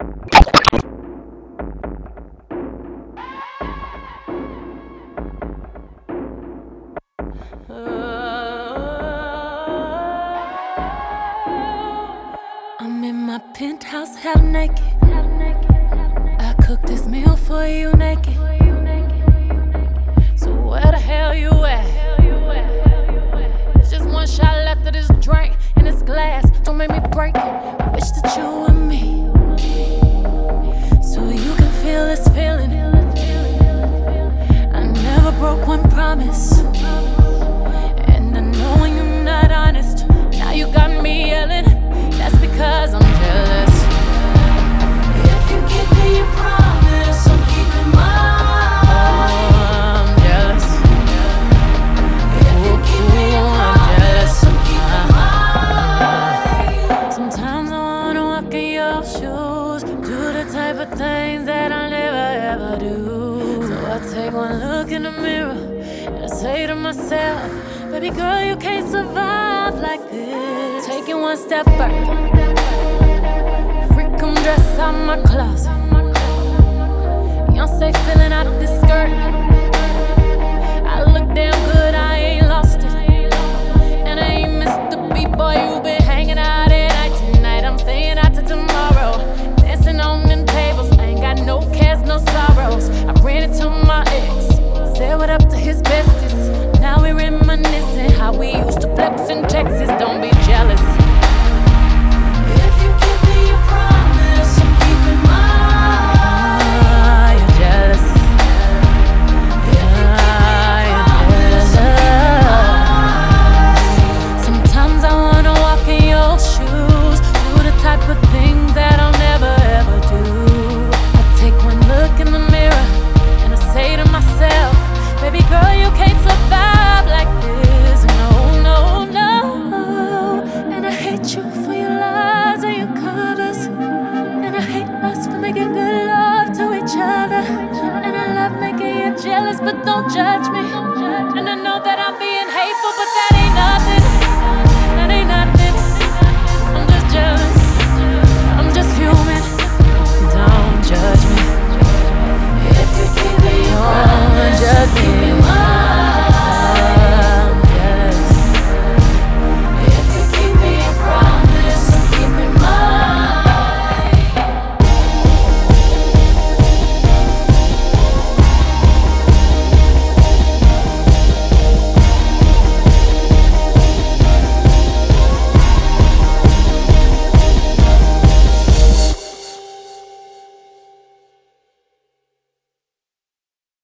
I'm in my penthouse, half naked. I cooked this meal for you naked. So where the hell you at? There's just one shot left of this drink in this glass. Don't make me break it. Wish that you were me, so you can feel this feeling. I never broke one promise, and I know when you're not honest. Now you got me yelling. That's because I'm jealous. If you keep me your promise, I'm keeping mine. Oh, I'm jealous. If you keep me your promise, I'm keeping mine. Sometimes I wanna walk in your shoes, do the type of things that I never ever do. So I take one look in the mirror and I say to myself, baby girl, you can't survive like this. Taking one step further, freak come dress out my closet. Beyonce filling out this skirt. I look damn good, I ain't lost it. And I ain't missed the beat, boy, you been hanging out at night. Tonight I'm staying out till tomorrow, dancing on them tables. I ain't got no cares, no sorrows. I ran into my ex, said what up to his besties. Now we reminiscing how we used to flex in Texas. Don't be jealous. If you give me your promise, I'm keeping mine. You're jealous. You're jealous. Sometimes I wanna walk in your shoes, do the type of things that I'll never ever do. I take one look in the mirror and I say to myself, baby girl, you can't survive like this. No, no, no. And I hate you for your lies and your covers. And I hate us for making good love to each other. And I love making you jealous, but don't judge me.